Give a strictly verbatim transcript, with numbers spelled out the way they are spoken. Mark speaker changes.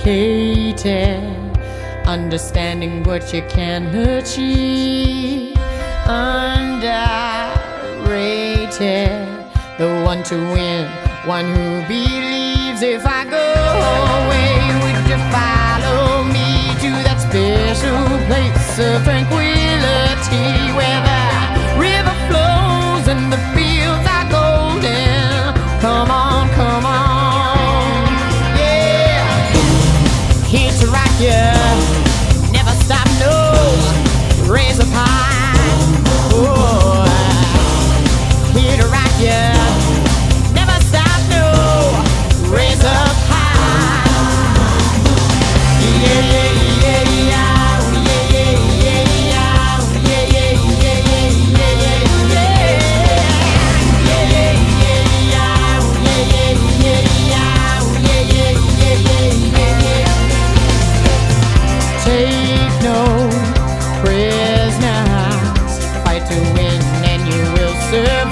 Speaker 1: complicated, understanding what you can achieve. Underrated, the one to win, one who believes. If I go away, would you follow me to that special place of tranquility, where the river flows and the fields are golden? Come on, come on, yeah. Here to rock you, never stop, no, raise up high. Oh, here to rock you, never stop, no, raise up high. Yeah, yeah, yeah, yeah, yeah, yeah, yeah, yeah, yeah, yeah, yeah, yeah, yeah, yeah. Take no prisoners, fight to win and you will serve.